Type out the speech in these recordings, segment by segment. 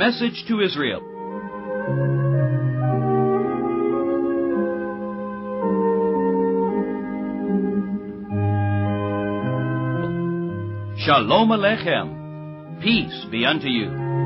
message to Israel. Shalom Aleichem. Peace be unto you.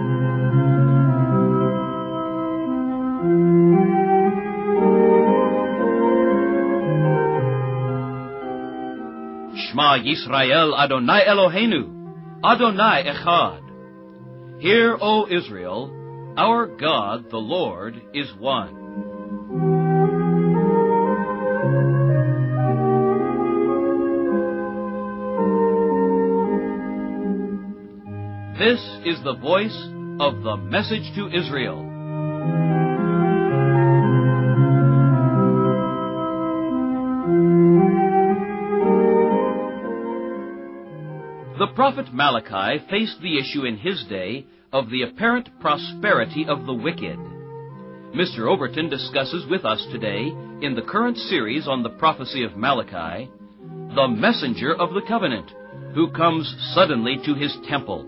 Shema Yisrael Adonai Eloheinu, Adonai Echad. Hear, O Israel, our God, the Lord, is one. This is the voice of the message to Israel. The prophet Malachi faced the issue in his day of the apparent prosperity of the wicked. Mr. Overton discusses with us today, in the current series on the prophecy of Malachi, the messenger of the covenant, who comes suddenly to his temple.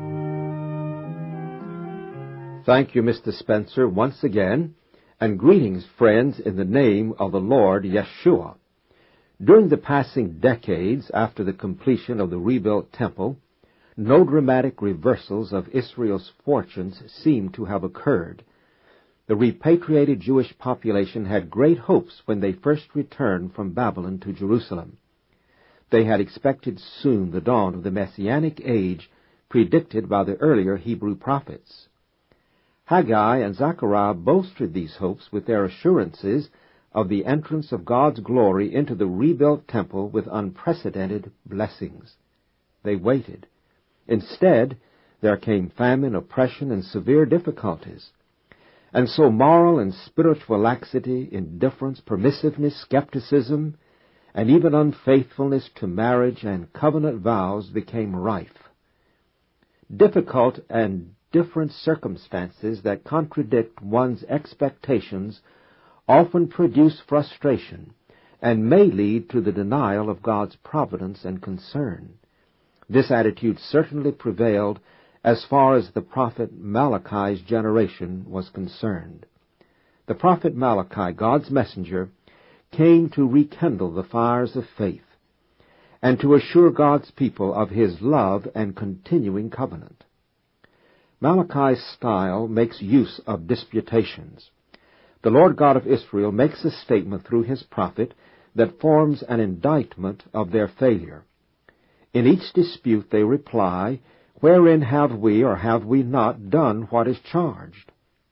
Thank you, Mr. Spencer, once again, and greetings, friends, in the name of the Lord Yeshua. During the passing decades after the completion of the rebuilt temple, no dramatic reversals of Israel's fortunes seem to have occurred. The repatriated Jewish population had great hopes when they first returned from Babylon to Jerusalem. They had expected soon the dawn of the Messianic age predicted by the earlier Hebrew prophets. Haggai and Zechariah bolstered these hopes with their assurances of the entrance of God's glory into the rebuilt temple with unprecedented blessings. They waited. Instead, there came famine, oppression, and severe difficulties. And so moral and spiritual laxity, indifference, permissiveness, skepticism, and even unfaithfulness to marriage and covenant vows became rife. Difficult and different circumstances that contradict one's expectations often produce frustration and may lead to the denial of God's providence and concern. This attitude certainly prevailed as far as the prophet Malachi's generation was concerned. The prophet Malachi, God's messenger, came to rekindle the fires of faith and to assure God's people of his love and continuing covenant. Malachi's style makes use of disputations. The Lord God of Israel makes a statement through his prophet that forms an indictment of their failure. In each dispute they reply, "Wherein have we or have we not done what is charged?"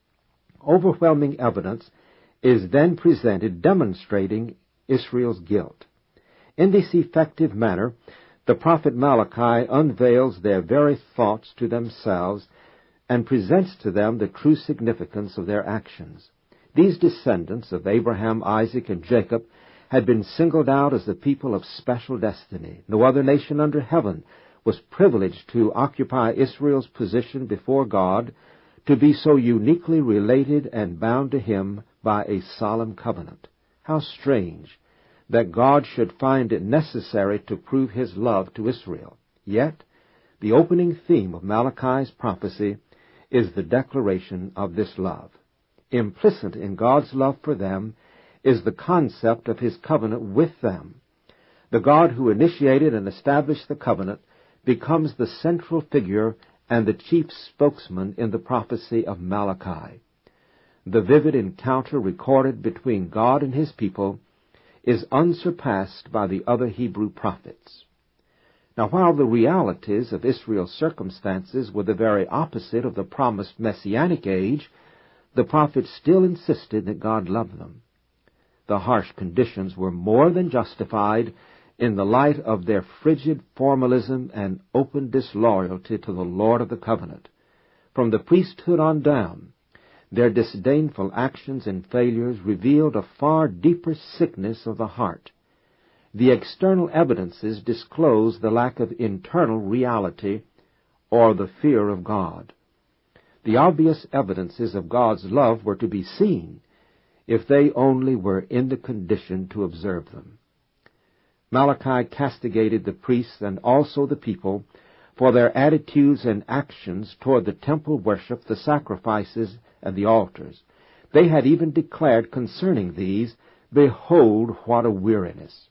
Overwhelming evidence is then presented demonstrating Israel's guilt. In this effective manner, the prophet Malachi unveils their very thoughts to themselves and presents to them the true significance of their actions. These descendants of Abraham, Isaac, and Jacob had been singled out as the people of special destiny. No other nation under heaven was privileged to occupy Israel's position before God, to be so uniquely related and bound to him by a solemn covenant. How strange that God should find it necessary to prove his love to Israel. Yet, the opening theme of Malachi's prophecy is the declaration of this love. Implicit in God's love for them is the concept of his covenant with them. The God who initiated and established the covenant becomes the central figure and the chief spokesman in the prophecy of Malachi. The vivid encounter recorded between God and his people is unsurpassed by the other Hebrew prophets. Now, while the realities of Israel's circumstances were the very opposite of the promised Messianic age, the prophets still insisted that God loved them. The harsh conditions were more than justified in the light of their frigid formalism and open disloyalty to the Lord of the covenant. From the priesthood on down, their disdainful actions and failures revealed a far deeper sickness of the heart. The external evidences disclose the lack of internal reality or the fear of God. The obvious evidences of God's love were to be seen if they only were in the condition to observe them. Malachi castigated the priests and also the people for their attitudes and actions toward the temple worship, the sacrifices, and the altars. They had even declared concerning these, "Behold, what a weariness."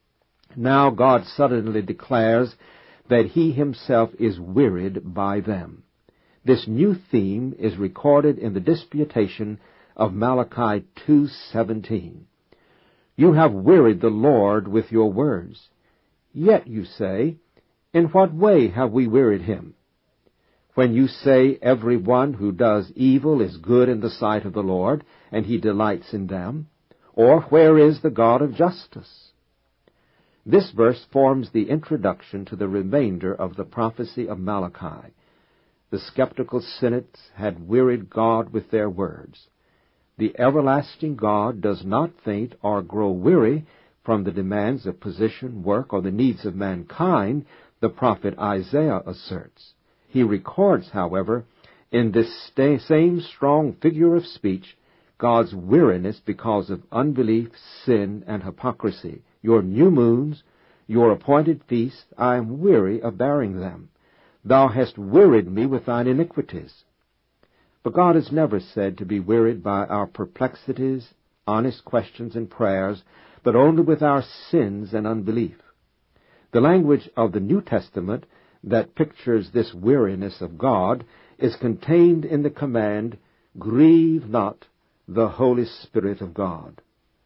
Now God suddenly declares that He Himself is wearied by them. This new theme is recorded in the disputation of Malachi 2:17. "You have wearied the Lord with your words. Yet you say, in what way have we wearied Him? When you say, every one who does evil is good in the sight of the Lord, and He delights in them, or where is the God of justice?" This verse forms the introduction to the remainder of the prophecy of Malachi. The skeptical cynics had wearied God with their words. The everlasting God does not faint or grow weary from the demands of position, work, or the needs of mankind, the prophet Isaiah asserts. He records, however, in this same strong figure of speech, God's weariness because of unbelief, sin, and hypocrisy. "Your new moons, your appointed feasts, I am weary of bearing them. Thou hast wearied me with thine iniquities." But God is never said to be wearied by our perplexities, honest questions, and prayers, but only with our sins and unbelief. The language of the New Testament that pictures this weariness of God is contained in the command, "Grieve not the Holy Spirit of God."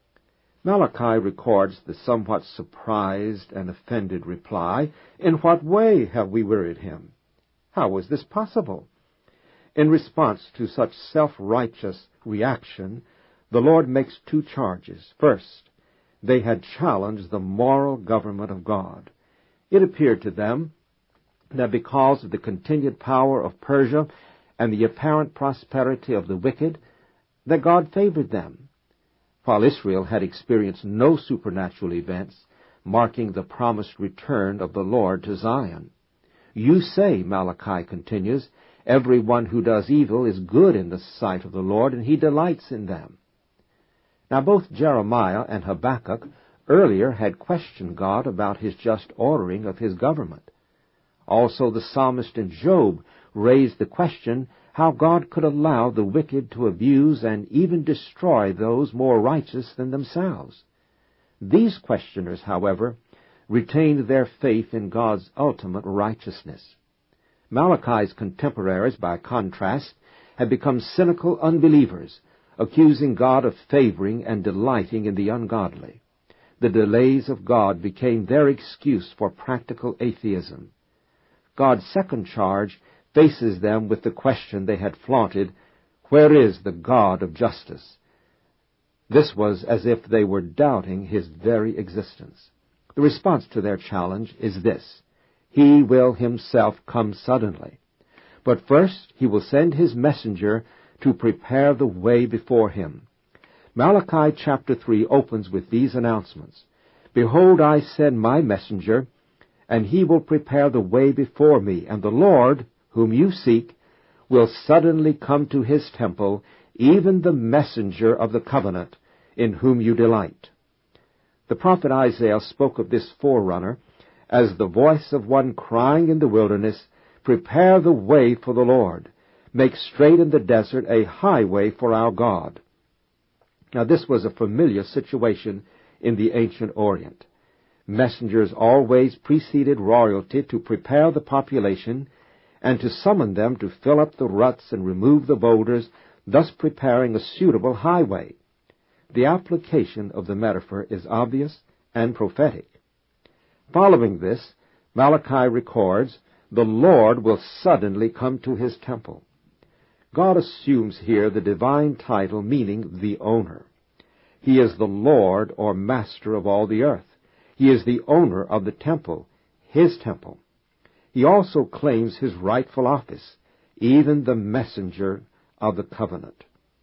Malachi records the somewhat surprised and offended reply, "In what way have we wearied Him?" How was this possible? In response to such self-righteous reaction, the Lord makes two charges. First, they had challenged the moral government of God. It appeared to them that because of the continued power of Persia and the apparent prosperity of the wicked, that God favored them, while Israel had experienced no supernatural events marking the promised return of the Lord to Zion. "You say," Malachi continues, "every one who does evil is good in the sight of the Lord, and He delights in them." Now both Jeremiah and Habakkuk earlier had questioned God about His just ordering of His government. Also the psalmist in Job raised the question how God could allow the wicked to abuse and even destroy those more righteous than themselves. These questioners, however, retained their faith in God's ultimate righteousness. Malachi's contemporaries, by contrast, had become cynical unbelievers, accusing God of favoring and delighting in the ungodly. The delays of God became their excuse for practical atheism. God's second charge faces them with the question they had flaunted, "Where is the God of justice?" This was as if they were doubting His very existence. The response to their challenge is this: He will Himself come suddenly. But first He will send His messenger to prepare the way before Him. Malachi chapter 3 opens with these announcements: "Behold, I send my messenger, and he will prepare the way before me, and the Lord, whom you seek, will suddenly come to His temple, even the messenger of the covenant, in whom you delight." The prophet Isaiah spoke of this forerunner as the voice of one crying in the wilderness, "Prepare the way for the Lord. Make straight in the desert a highway for our God." Now this was a familiar situation in the ancient Orient. Messengers always preceded royalty to prepare the population and to summon them to fill up the ruts and remove the boulders, thus preparing a suitable highway. The application of the metaphor is obvious and prophetic. Following this, Malachi records, "The Lord will suddenly come to His temple." God assumes here the divine title meaning the owner. He is the Lord or master of all the earth. He is the owner of the temple, His temple. He also claims His rightful office, even the messenger of the covenant.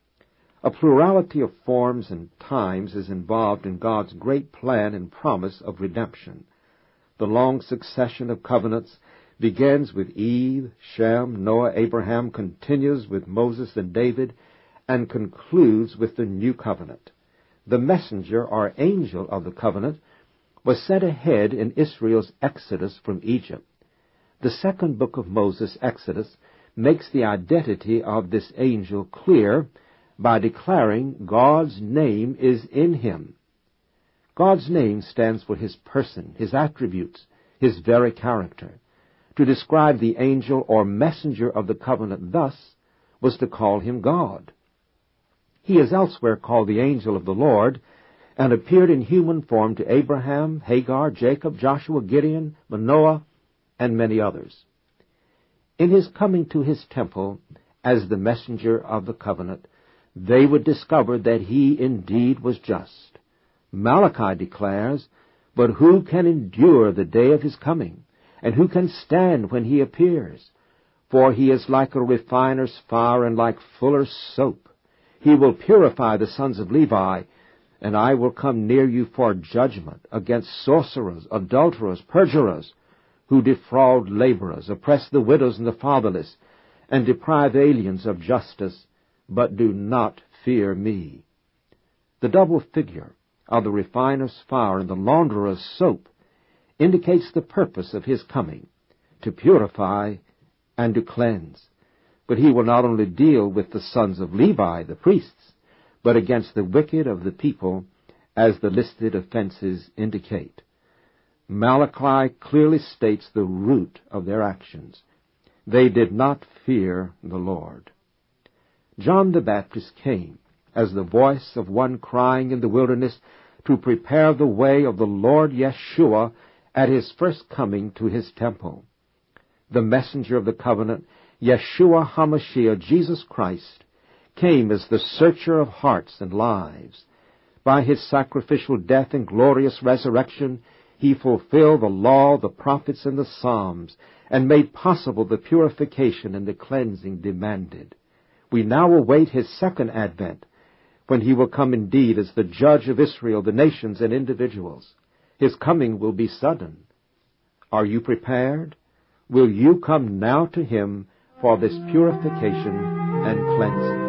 A plurality of forms and times is involved in God's great plan and promise of redemption. The long succession of covenants begins with Eve, Shem, Noah, Abraham, continues with Moses and David, and concludes with the new covenant. The messenger or angel of the covenant was sent ahead in Israel's exodus from Egypt. The second book of Moses, Exodus, makes the identity of this angel clear by declaring God's name is in him. God's name stands for his person, his attributes, his very character. To describe the angel or messenger of the covenant thus was to call him God. He is elsewhere called the angel of the Lord, and appeared in human form to Abraham, Hagar, Jacob, Joshua, Gideon, Manoah, and many others. In his coming to his temple as the messenger of the covenant, they would discover that he indeed was just. Malachi declares, "But who can endure the day of his coming? And who can stand when he appears? For he is like a refiner's fire and like fuller's soap. He will purify the sons of Levi, and I will come near you for judgment against sorcerers, adulterers, perjurers, who defraud laborers, oppress the widows and the fatherless, and deprive aliens of justice, but do not fear me." The double figure of the refiner's fire and the launderer's soap indicates the purpose of his coming, to purify and to cleanse. But he will not only deal with the sons of Levi, the priests, but against the wicked of the people, as the listed offenses indicate. Malachi clearly states the root of their actions. They did not fear the Lord. John the Baptist came as the voice of one crying in the wilderness to prepare the way of the Lord Yeshua at his first coming to his temple. The messenger of the covenant, Yeshua HaMashiach, Jesus Christ, came as the searcher of hearts and lives. By his sacrificial death and glorious resurrection, he fulfilled the law, the prophets, and the Psalms, and made possible the purification and the cleansing demanded. We now await his second advent, when he will come indeed as the judge of Israel, the nations, and individuals. His coming will be sudden. Are you prepared? Will you come now to him for this purification and cleansing?